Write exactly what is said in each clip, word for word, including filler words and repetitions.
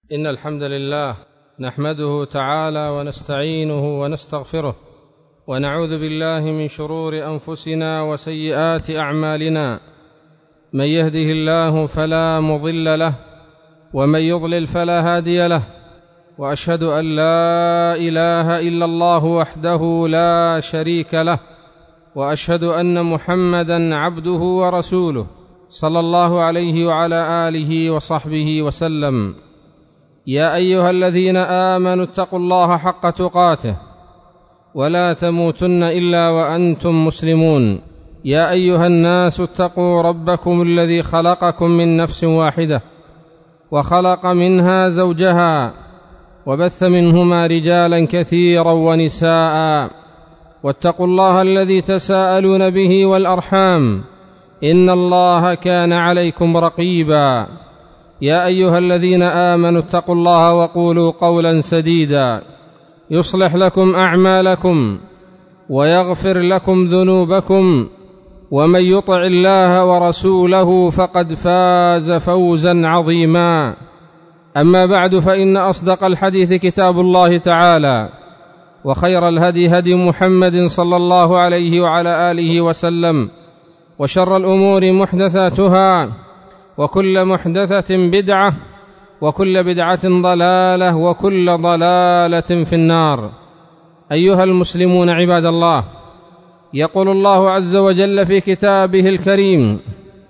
إن الحمد لله نحمده تعالى ونستعينه ونستغفره ونعوذ بالله من شرور أنفسنا وسيئات أعمالنا. من يهده الله فلا مضل له ومن يضلل فلا هادي له، وأشهد أن لا إله إلا الله وحده لا شريك له، وأشهد أن محمدًا عبده ورسوله صلى الله عليه وعلى آله وصحبه وسلم. يا أيها الذين آمنوا اتقوا الله حق تقاته ولا تموتن إلا وأنتم مسلمون. يا أيها الناس اتقوا ربكم الذي خلقكم من نفس واحدة وخلق منها زوجها وبث منهما رجالا كثيرا ونساء، واتقوا الله الذي تساءلون به والأرحام إن الله كان عليكم رقيبا. يا أيها الذين آمنوا اتقوا الله وقولوا قولا سديدا يصلح لكم أعمالكم ويغفر لكم ذنوبكم، ومن يطع الله ورسوله فقد فاز فوزا عظيما. أما بعد، فإن أصدق الحديث كتاب الله تعالى، وخير الهدي هدي محمد صلى الله عليه وعلى آله وسلم، وشر الأمور محدثاتها، وكل محدثة بدعة، وكل بدعة ضلالة، وكل ضلالة في النار. أيها المسلمون عباد الله، يقول الله عز وجل في كتابه الكريم: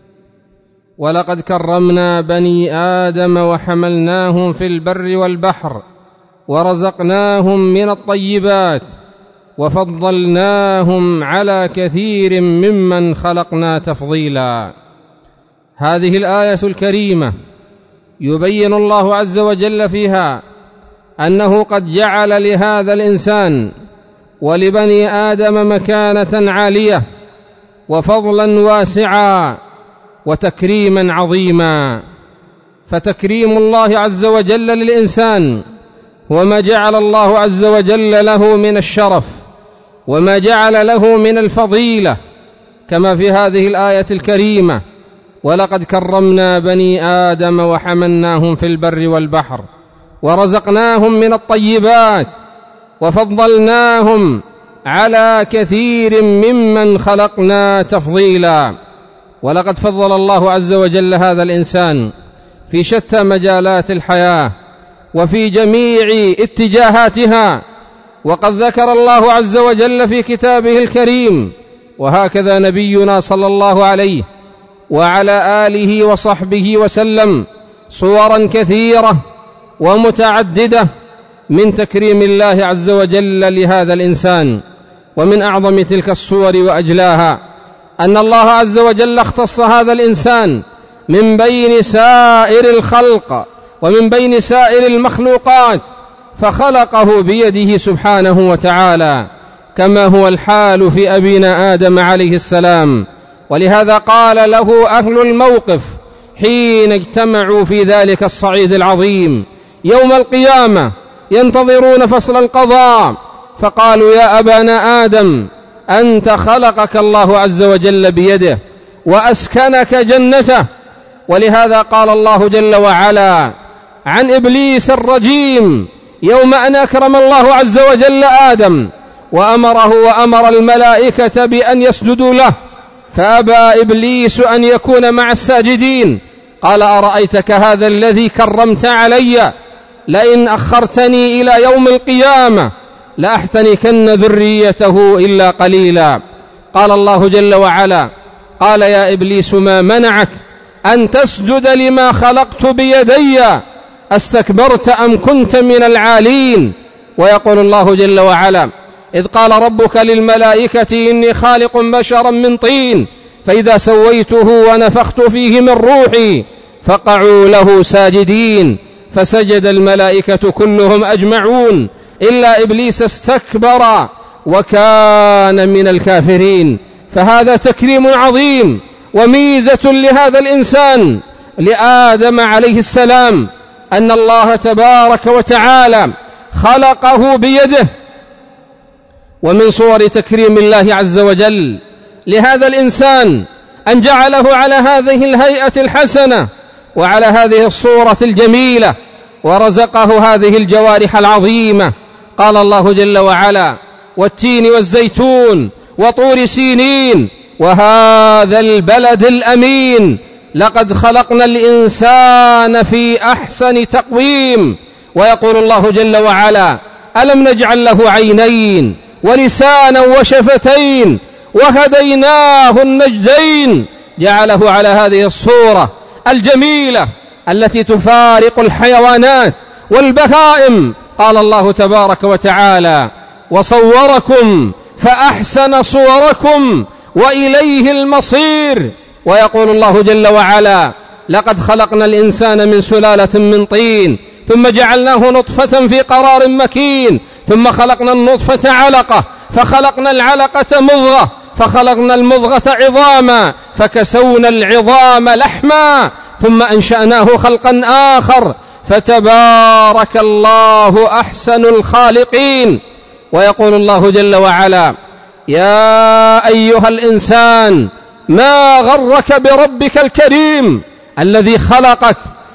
ولقد كرمنا بني آدم وحملناهم في البر والبحر ورزقناهم من الطيبات وفضلناهم على كثير ممن خلقنا تفضيلا. هذه الآية الكريمة يبين الله عز وجل فيها أنه قد جعل لهذا الإنسان ولبني آدم مكانة عالية وفضلا واسعا وتكريما عظيما. فتكريم الله عز وجل للإنسان وما جعل الله عز وجل له من الشرف وما جعل له من الفضيلة، كما في هذه الآية الكريمة: ولقد كرمنا بني آدم وحملناهم في البر والبحر ورزقناهم من الطيبات وفضلناهم على كثير ممن خلقنا تفضيلا. ولقد فضل الله عز وجل هذا الإنسان في شتى مجالات الحياة وفي جميع اتجاهاتها، وقد ذكر الله عز وجل في كتابه الكريم، وهكذا نبينا صلى الله عليه وعلى آله وصحبه وسلم، صورا كثيرة ومتعددة من تكريم الله عز وجل لهذا الإنسان. ومن أعظم تلك الصور وأجلاها أن الله عز وجل اختص هذا الإنسان من بين سائر الخلق ومن بين سائر المخلوقات، فخلقه بيده سبحانه وتعالى، كما هو الحال في أبينا آدم عليه السلام. ولهذا قال له أهل الموقف حين اجتمعوا في ذلك الصعيد العظيم يوم القيامة ينتظرون فصل القضاء، فقالوا: يا أبانا آدم، أنت خلقك الله عز وجل بيده وأسكنك جنته. ولهذا قال الله جل وعلا عن إبليس الرجيم يوم أن أكرم الله عز وجل آدم وأمره وأمر الملائكة بأن يسجدوا له، فأبى إبليس أن يكون مع الساجدين. قال: أرأيتك هذا الذي كرمت علي، لئن أخرتني إلى يوم القيامة لأحتنكن ذريته إلا قليلا. قال الله جل وعلا: قال يا إبليس ما منعك أن تسجد لما خلقت بيدي، أستكبرت أم كنت من العالين؟ ويقول الله جل وعلا: إذ قال ربك للملائكة إني خالق بشرا من طين فإذا سويته ونفخت فيه من روحي فقعوا له ساجدين، فسجد الملائكة كلهم أجمعون إلا إبليس استكبر وكان من الكافرين. فهذا تكريم عظيم وميزة لهذا الإنسان لآدم عليه السلام، أن الله تبارك وتعالى خلقه بيده. ومن صور تكريم الله عز وجل لهذا الإنسان أن جعله على هذه الهيئة الحسنة وعلى هذه الصورة الجميلة ورزقه هذه الجوارح العظيمة. قال الله جل وعلا: والتين والزيتون وطور سينين وهذا البلد الأمين لقد خلقنا الإنسان في أحسن تقويم. ويقول الله جل وعلا: ألم نجعل له عينين ولسانا وشفتين وهديناه النجدين. جعله على هذه الصورة الجميلة التي تفارق الحيوانات والبهائم. قال الله تبارك وتعالى: وصوركم فأحسن صوركم وإليه المصير. ويقول الله جل وعلا: لقد خلقنا الإنسان من سلالة من طين ثم جعلناه نطفة في قرار مكين ثم خلقنا النطفة علقة فخلقنا العلقة مضغة فخلقنا المضغة عظاما فكسونا العظام لحما ثم أنشأناه خلقا آخر فتبارك الله أحسن الخالقين. ويقول الله جل وعلا: يا أيها الإنسان ما غرك بربك الكريم الذي خلقك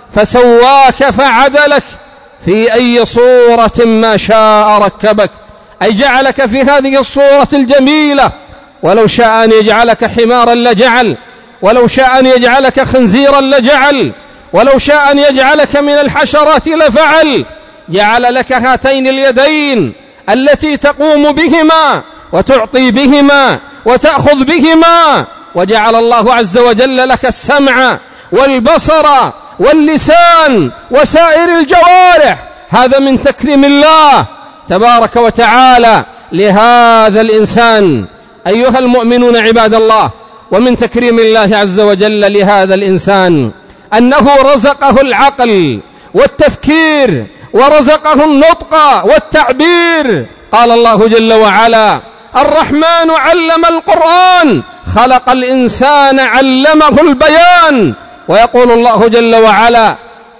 فسواك فعدلك في أي صورة ما شاء ركبك، أي جعلك في هذه الصورة الجميلة. ولو شاء أن يجعلك حمارا لجعل، ولو شاء أن يجعلك خنزيرا لجعل، ولو شاء أن يجعلك من الحشرات لفعل. جعل لك هاتين اليدين التي تقوم بهما وتعطي بهما وتأخذ بهما، وجعل الله عز وجل لك السمع والبصر واللسان وسائر الجوارح. هذا من تكريم الله تبارك وتعالى لهذا الإنسان. أيها المؤمنون عباد الله، ومن تكريم الله عز وجل لهذا الإنسان أنه رزقه العقل والتفكير ورزقه النطق والتعبير. قال الله جل وعلا: الرحمن علم القرآن خلق الإنسان علمه البيان. ويقول الله جل وعلا: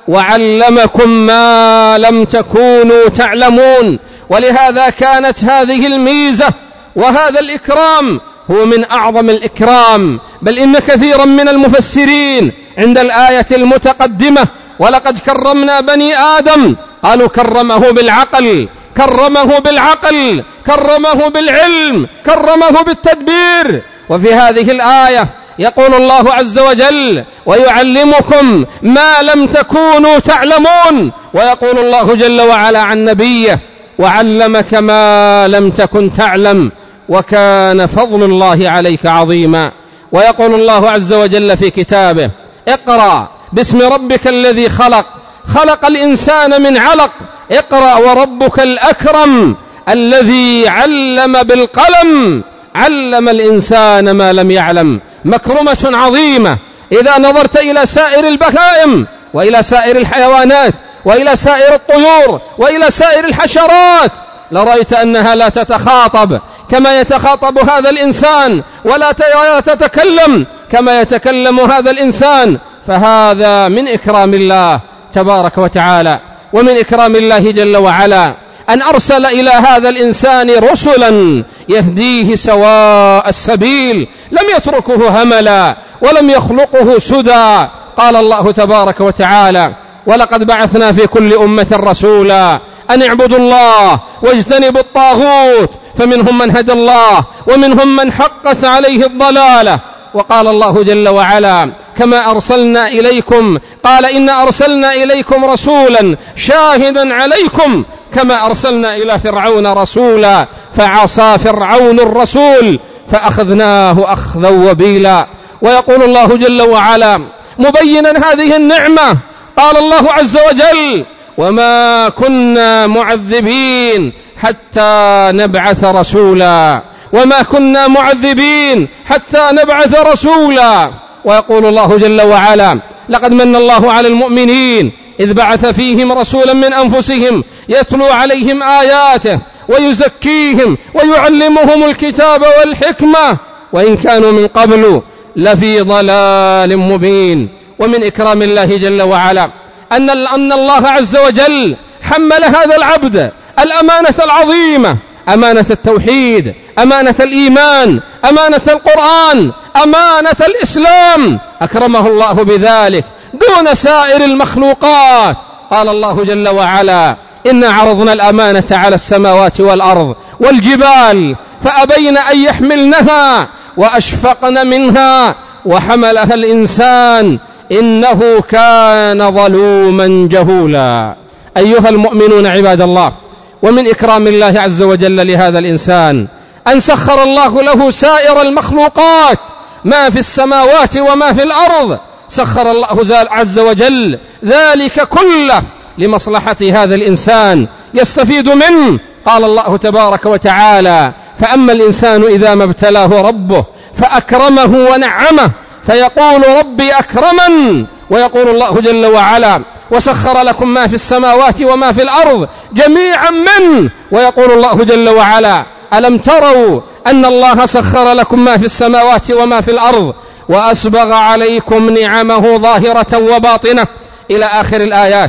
وعلمكم ما لم تكونوا تعلمون. ولهذا كانت هذه الميزة وهذا الإكرام هو من أعظم الإكرام. بل إن كثيرا من المفسرين عند الآية المتقدمة ولقد كرمنا بني آدم قالوا كرمه بالعقل، كرمه بالعقل، كرمه بالعلم، كرمه بالتدبير. وفي هذه الآية يقول الله عز وجل: ويعلمكم ما لم تكونوا تعلمون. ويقول الله جل وعلا عن نبيه: وعلمك ما لم تكن تعلم وكان فضل الله عليك عظيما. ويقول الله عز وجل في كتابه: اقرأ باسم ربك الذي خلق، خلق الإنسان من علق، اقرأ وربك الأكرم الذي علم بالقلم، علم الإنسان ما لم يعلم. مكرمة عظيمة. إذا نظرت إلى سائر البهائم وإلى سائر الحيوانات وإلى سائر الطيور وإلى سائر الحشرات لرأيت أنها لا تتخاطب كما يتخاطب هذا الإنسان، ولا تتكلم كما يتكلم هذا الإنسان. فهذا من إكرام الله تبارك وتعالى. ومن إكرام الله جل وعلا أن أرسل إلى هذا الإنسان رسلا يهديه سواء السبيل، لم يتركه هملا ولم يخلقه سدى. قال الله تبارك وتعالى: ولقد بعثنا في كل أمة رسولا أن اعبدوا الله واجتنبوا الطاغوت، فمنهم من هدى الله ومنهم من حقت عليه الضلالة. وقال الله جل وعلا: كما أرسلنا إليكم، قال: إن أرسلنا إليكم رسولا شاهدا عليكم كما أرسلنا إلى فرعون رسولا فعصى فرعون الرسول فأخذناه أخذا وبيلا. ويقول الله جل وعلا مبينا هذه النعمة، قال الله عز وجل: وما كنا معذبين حتى نبعث رسولا، وما كنا معذبين حتى نبعث رسولا. ويقول الله جل وعلا: لقد من الله على المؤمنين إذ بعث فيهم رسولا من أنفسهم يتلو عليهم آياته ويزكيهم ويعلمهم الكتاب والحكمة وإن كانوا من قبل لفي ضلال مبين. ومن إكرام الله جل وعلا أن أن الله عز وجل حمل هذا العبد الأمانة العظيمة، أمانة التوحيد، أمانة الإيمان، أمانة القرآن، أمانة الإسلام. أكرمه الله بذلك دون سائر المخلوقات. قال الله جل وعلا: إنا عرضنا الأمانة على السماوات والأرض والجبال فأبين أن يحملنها وأشفقن منها وحملها الإنسان إنه كان ظلوما جهولا. أيها المؤمنون عباد الله، ومن إكرام الله عز وجل لهذا الإنسان أن سخر الله له سائر المخلوقات، ما في السماوات وما في الأرض، سخر الله عز وجل ذلك كله لمصلحة هذا الإنسان يستفيد منه. قال الله تبارك وتعالى: فأما الإنسان إذا ما ابتلاه ربه فأكرمه ونعمه فيقول ربي أكرمن. ويقول الله جل وعلا: وسخر لكم ما في السماوات وما في الأرض جميعا منه. ويقول الله جل وعلا: ألم تروا أن الله سخر لكم ما في السماوات وما في الأرض وأسبغ عليكم نعمه ظاهرة وباطنة، إلى آخر الآيات.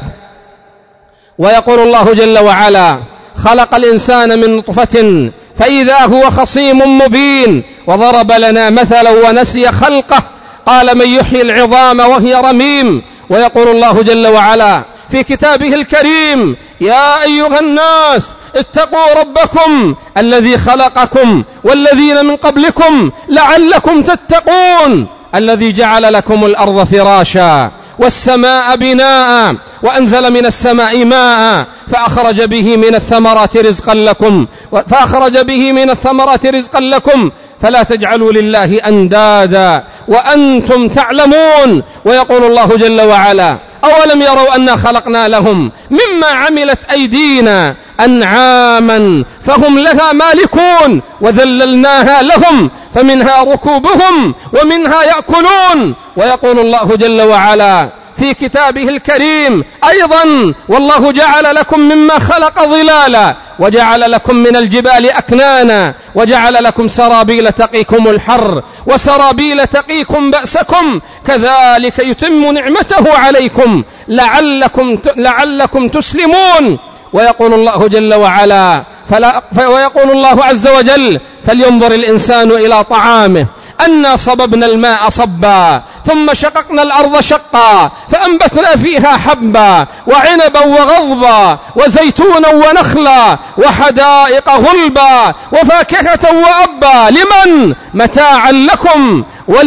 ويقول الله جل وعلا: خلق الإنسان من نطفة فإذا هو خصيم مبين، وضرب لنا مثلا ونسي خلقه قال: من يحيي العظام وهي رميم. ويقول الله جل وعلا في كتابه الكريم: يا أيها الناس اتقوا ربكم الذي خلقكم والذين من قبلكم لعلكم تتقون، الذي جعل لكم الأرض فراشا والسماء بناء وأنزل من السماء ماء فأخرج به من الثمرات رزقا لكم فأخرج به من الثمرات رزقا لكم فلا تجعلوا لله أندادا وأنتم تعلمون. ويقول الله جل وعلا: أولم يروا أنا خلقنا لهم مما عملت أيدينا أنعاما فهم لها مالكون وذللناها لهم فمنها ركوبهم ومنها يأكلون. ويقول الله جل وعلا في كتابه الكريم أيضا: والله جعل لكم مما خلق ظلالا وجعل لكم من الجبال أكنانا وجعل لكم سرابيل تقيكم الحر وسرابيل تقيكم بأسكم كذلك يتم نعمته عليكم لعلكم لعلكم تسلمون. ويقول الله جل وعلا فلا ويقول الله عز وجل: فلينظر الإنسان إلى طعامه أنا صببنا الماء صبا ثم شققنا الأرض شقا فأنبتنا فيها حبا وعنبا وغضبا وزيتونا ونخلا وحدائق غلبا وفاكهة وأبا لمن متاعا لكم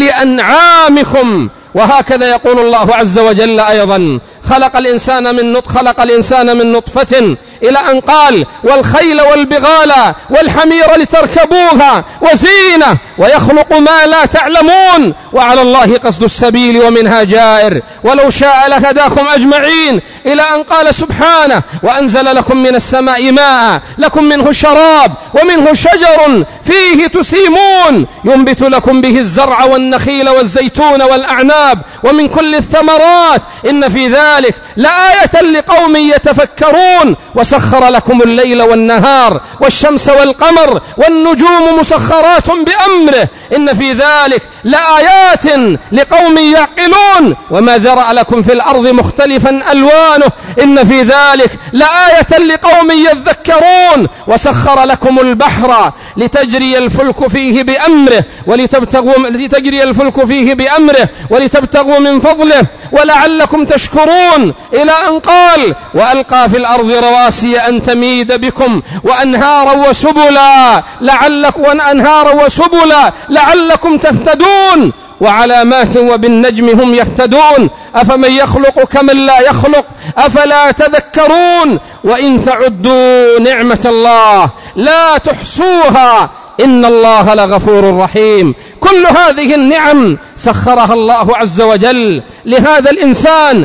ولأنعامكم. وهكذا يقول الله عز وجل أيضا: خلق الإنسان من نطفة خلق الإنسان من نطفة إلى أن قال: والخيل والبغال والحمير لتركبوها وزينة ويخلق ما لا تعلمون وعلى الله قصد السبيل ومنها جائر ولو شاء لهداكم أجمعين، إلى أن قال سبحانه: وأنزل لكم من السماء ماء لكم منه شراب ومنه شجر فيه تسيمون ينبت لكم به الزرع والنخيل والزيتون والأعناب ومن كل الثمرات إن في ذلك لآية لقوم يتفكرون. وسخر لكم الليل والنهار والشمس والقمر والنجوم مسخرات بأمره إن في ذلك لآيات لقوم يعقلون. وما ذرأ لكم في الأرض مختلفا ألوانه إن في ذلك لآية لقوم يذكرون. وسخر لكم البحر لتجري الفلك فيه بأمره ولتبتغوا لتجري الفلك فيه بأمره ولتبتغوا من فضله ولعلكم تشكرون، إلى أن قال: وألقى في الأرض رواسي أن تميد بكم وأنهارا وسبلا لعلكم وأنهارا وسبلا لعلكم تهتدون وعلامات وبالنجم هم يهتدون أفمن يخلق كمن لا يخلق أفلا تذكرون وإن تعدوا نعمة الله لا تحصوها إن الله لغفور رحيم. كل هذه النعم سخرها الله عز وجل لهذا الإنسان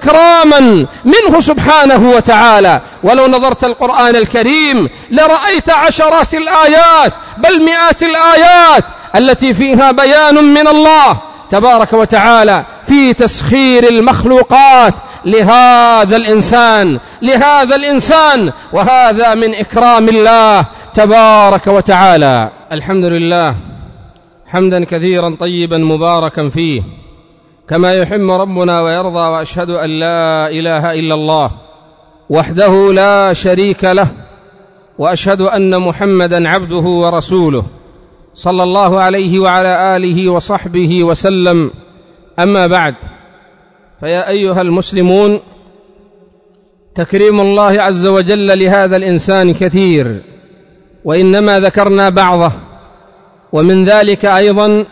إكراما منه سبحانه وتعالى. ولو نظرت القرآن الكريم لرأيت عشرات الآيات بل مئات الآيات التي فيها بيان من الله تبارك وتعالى في تسخير المخلوقات لهذا الإنسان لهذا الإنسان وهذا من إكرام الله تبارك وتعالى. الحمد لله حمدا كثيرا طيبا مباركا فيه كما يحب ربنا ويرضى، وأشهد أن لا إله إلا الله وحده لا شريك له، وأشهد أن محمدا عبده ورسوله صلى الله عليه وعلى آله وصحبه وسلم. أما بعد، فيا أيها المسلمون، تكريم الله عز وجل لهذا الإنسان كثير، وإنما ذكرنا بعضه. ومن ذلك أيضا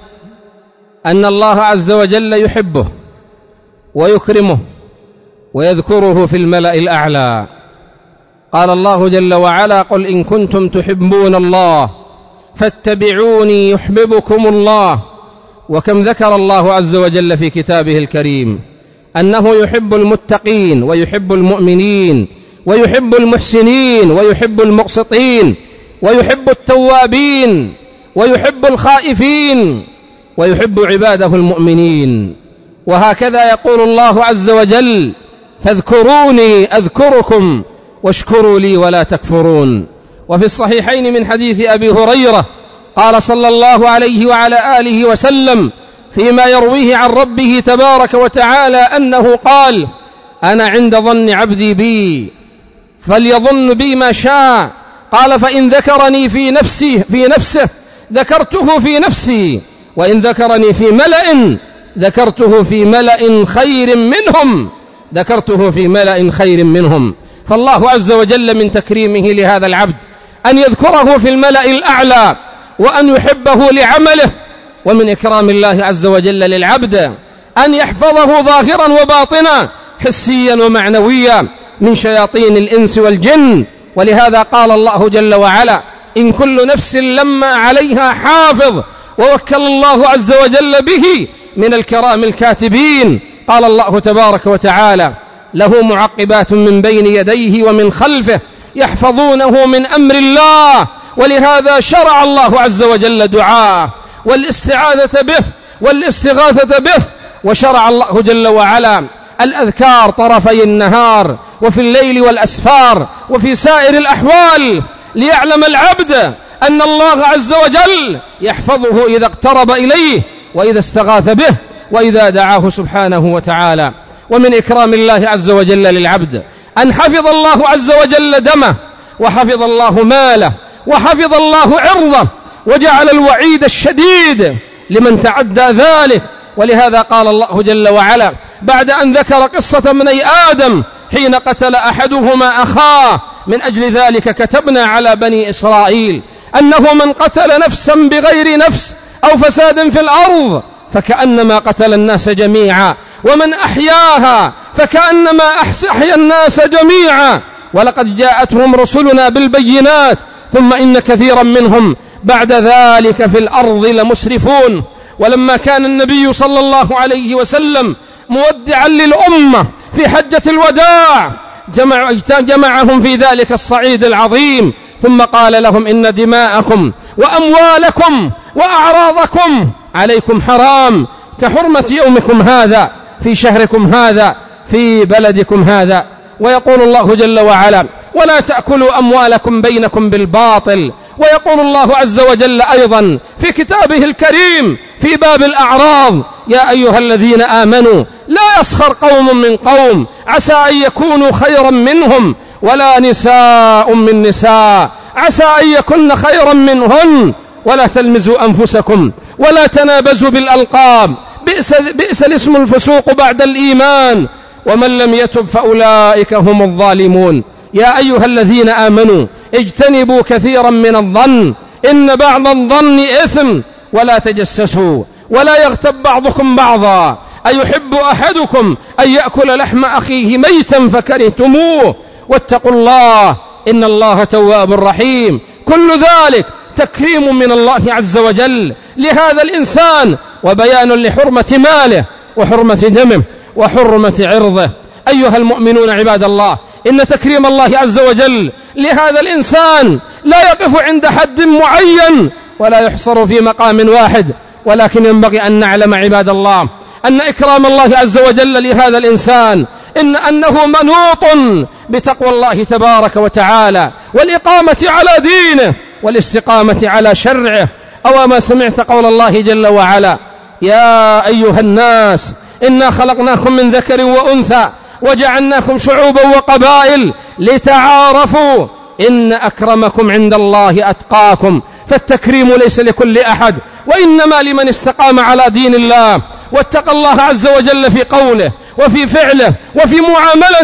أن الله عز وجل يحبه ويكرمه ويذكره في الملأ الأعلى. قال الله جل وعلا: قل إن كنتم تحبون الله فاتبعوني يحببكم الله. وكم ذكر الله عز وجل في كتابه الكريم أنه يحب المتقين ويحب المؤمنين ويحب المحسنين ويحب المقسطين ويحب التوابين ويحب الخائفين ويحب عباده المؤمنين. وهكذا يقول الله عز وجل: فاذكروني أذكركم واشكروا لي ولا تكفرون. وفي الصحيحين من حديث أبي هريرة قال صلى الله عليه وعلى آله وسلم فيما يرويه عن ربه تبارك وتعالى أنه قال: أنا عند ظن عبدي بي فليظن بي ما شاء. قال: فإن ذكرني في نفسي في نفسه ذكرته في نفسي، وإن ذكرني في ملأ ذكرته في ملأ خير منهم ذكرته في ملأ خير منهم. فالله عز وجل من تكريمه لهذا العبد أن يذكره في الملأ الأعلى وأن يحبه لعمله، ومن إكرام الله عز وجل للعبد أن يحفظه ظاهرا وباطنا حسيا ومعنويا من شياطين الإنس والجن. ولهذا قال الله جل وعلا: إن كل نفس لما عليها حافظ، ووكل الله عز وجل به من الكرام الكاتبين. قال الله تبارك وتعالى: له معقبات من بين يديه ومن خلفه يحفظونه من أمر الله. ولهذا شرع الله عز وجل دعاءه والاستعاذة به والاستغاثة به، وشرع الله جل وعلا الأذكار طرفي النهار وفي الليل والأسفار وفي سائر الأحوال، ليعلم العبد أن الله عز وجل يحفظه إذا اقترب إليه وإذا استغاث به وإذا دعاه سبحانه وتعالى. ومن إكرام الله عز وجل للعبد أن حفظ الله عز وجل دمه وحفظ الله ماله وحفظ الله عرضه، وجعل الوعيد الشديد لمن تعدى ذلك. ولهذا قال الله جل وعلا بعد أن ذكر قصة بني آدم حين قتل أحدهما أخاه: من أجل ذلك كتبنا على بني إسرائيل أنه من قتل نفسا بغير نفس أو فساد في الأرض فكأنما قتل الناس جميعا، ومن أحياها فكأنما أحيا الناس جميعا. ولقد جاءتهم رسلنا بالبينات ثم إن كثيرا منهم بعد ذلك في الأرض لمسرفون. ولما كان النبي صلى الله عليه وسلم مودعا للأمة في حجة الوداع جمع جمعهم في ذلك الصعيد العظيم، ثم قال لهم: إن دماءكم وأموالكم وأعراضكم عليكم حرام كحرمة يومكم هذا في شهركم هذا في بلدكم هذا. ويقول الله جل وعلا: ولا تأكلوا أموالكم بينكم بالباطل. ويقول الله عز وجل أيضا في كتابه الكريم في باب الأعراض: يا أيها الذين آمنوا لا يسخر قوم من قوم عسى أن يكونوا خيرا منهم ولا نساء من نساء عسى أن يكن خيرا منهن ولا تلمزوا أنفسكم ولا تنابزوا بالألقاب بئس, بئس الاسم الفسوق بعد الإيمان ومن لم يتب فأولئك هم الظالمون. يا أيها الذين آمنوا اجتنبوا كثيرا من الظن إن بعض الظن إثم ولا تجسسوا ولا يغتب بعضكم بعضا أيحب أحدكم أن يأكل لحم أخيه ميتا فكرهتموه واتقوا الله إن الله تواب رحيم. كل ذلك تكريم من الله عز وجل لهذا الإنسان وبيان لحرمة ماله وحرمة دمه وحرمة عرضه. أيها المؤمنون عباد الله، إن تكريم الله عز وجل لهذا الإنسان لا يقف عند حد معين ولا يحصر في مقام واحد، ولكن ينبغي أن نعلم عباد الله أن إكرام الله عز وجل لهذا الإنسان إن أنه منوط بتقوى الله تبارك وتعالى والإقامة على دينه والاستقامة على شرعه. أو ما سمعت قول الله جل وعلا: يا أيها الناس إنا خلقناكم من ذكر وأنثى وجعلناكم شعوبا وقبائل لتعارفوا إن أكرمكم عند الله أتقاكم. فالتكريم ليس لكل أحد وإنما لمن استقام على دين الله واتقى الله عز وجل في قوله وفي فعله وفي معاملته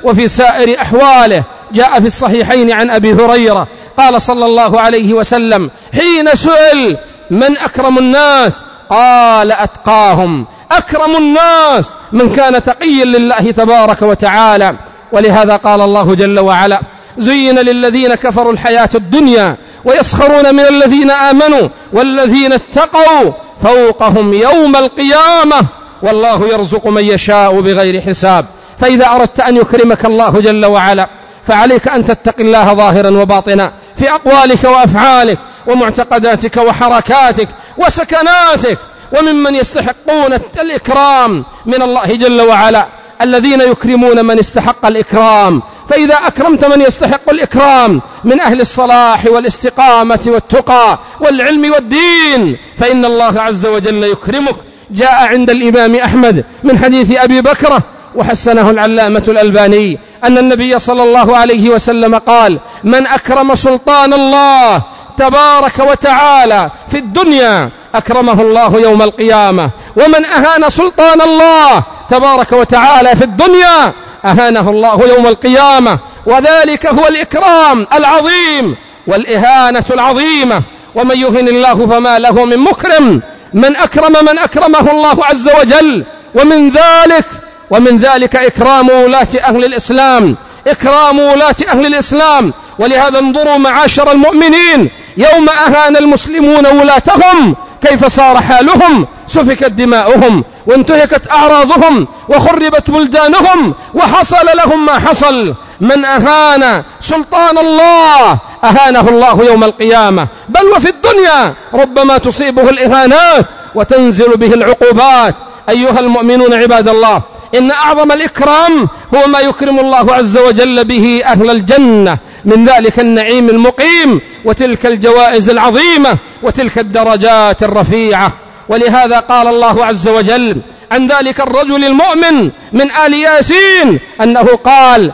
وفي سائر أحواله. جاء في الصحيحين عن أبي هريرة قال صلى الله عليه وسلم حين سئل من أكرم الناس قال أتقاهم. أكرم الناس من كان تقيا لله تبارك وتعالى. ولهذا قال الله جل وعلا زين للذين كفروا الحياة الدنيا ويسخرون من الذين آمنوا والذين اتقوا فوقهم يوم القيامة والله يرزق من يشاء بغير حساب. فإذا أردت أن يكرمك الله جل وعلا فعليك أن تتقي الله ظاهرا وباطنا في أقوالك وأفعالك ومعتقداتك وحركاتك وسكناتك. وممن يستحقون الإكرام من الله جل وعلا الذين يكرمون من استحق الإكرام. فإذا أكرمت من يستحق الإكرام من أهل الصلاح والاستقامة والتقى والعلم والدين فإن الله عز وجل يكرمك. جاء عند الإمام أحمد من حديث أبي بكرة وحسنه العلامة الألباني أن النبي صلى الله عليه وسلم قال من أكرم سلطان الله تبارك وتعالى في الدنيا أكرمه الله يوم القيامة ومن أهان سلطان الله تبارك وتعالى في الدنيا أهانه الله يوم القيامة. وذلك هو الإكرام العظيم والإهانة العظيمة. ومن يهن الله فما له من مكرم. من أكرم من أكرمه الله عز وجل. ومن ذلك ومن ذلك إكرام ولاة أهل الإسلام إكرام ولاة أهل الإسلام. ولهذا انظروا معاشر المؤمنين يوم أهان المسلمون ولاتهم كيف صار حالهم. سفكت دماؤهم وانتهكت أعراضهم وخربت بلدانهم وحصل لهم ما حصل. من أهان سلطان الله أهانه الله يوم القيامة بل وفي الدنيا ربما تصيبه الإهانات وتنزل به العقوبات. أيها المؤمنون عباد الله إن أعظم الإكرام هو ما يكرم الله عز وجل به أهل الجنة من ذلك النعيم المقيم وتلك الجوائز العظيمة وتلك الدرجات الرفيعة. ولهذا قال الله عز وجل عن ذلك الرجل المؤمن من آل ياسين أنه قال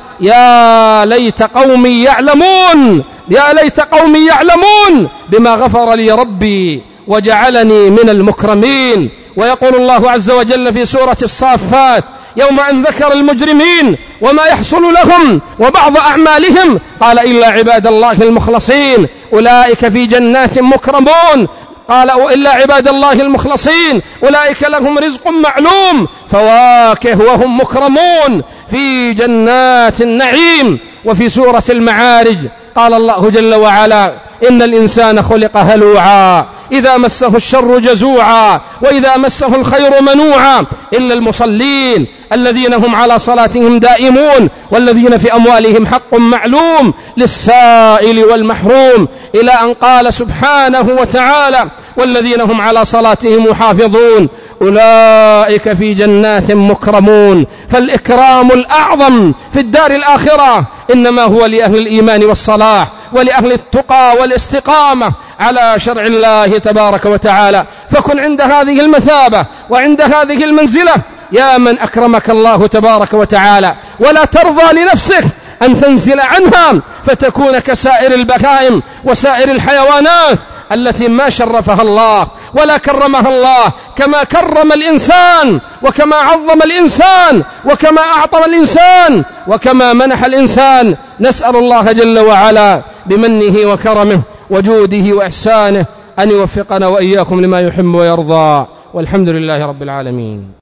يا ليت قومي يعلمون يا ليت قومي يعلمون بما غفر لي ربي وجعلني من المكرمين. ويقول الله عز وجل في سورة الصافات يوم أن ذكر المجرمين وما يحصل لهم وبعض أعمالهم قال إلا عباد الله المخلصين أولئك في جنات مكرمون. قال إلا عباد الله المخلصين أولئك لهم رزق معلوم فواكه وهم مكرمون في جنات النعيم. وفي سورة المعارج قال الله جل وعلا إن الإنسان خلق هلوعا إذا مسه الشر جزوعا وإذا مسه الخير منوعا إلا المصلين الذين هم على صلاتهم دائمون والذين في أموالهم حق معلوم للسائل والمحروم إلى أن قال سبحانه وتعالى والذين هم على صلاتهم محافظون أولئك في جنات مكرمون. فالإكرام الأعظم في الدار الآخرة إنما هو لأهل الإيمان والصلاح ولأهل التقى والاستقامة على شرع الله تبارك وتعالى. فكن عند هذه المثابة وعند هذه المنزلة يا من أكرمك الله تبارك وتعالى ولا ترضى لنفسك أن تنزل عنها فتكون كسائر البهائم وسائر الحيوانات التي ما شرفها الله ولا كرمها الله كما كرم الإنسان وكما عظم الإنسان وكما أعطى الإنسان وكما منح الإنسان. نسأل الله جل وعلا بمنه وكرمه وجوده وإحسانه أن يوفقنا وإياكم لما يحب ويرضى والحمد لله رب العالمين.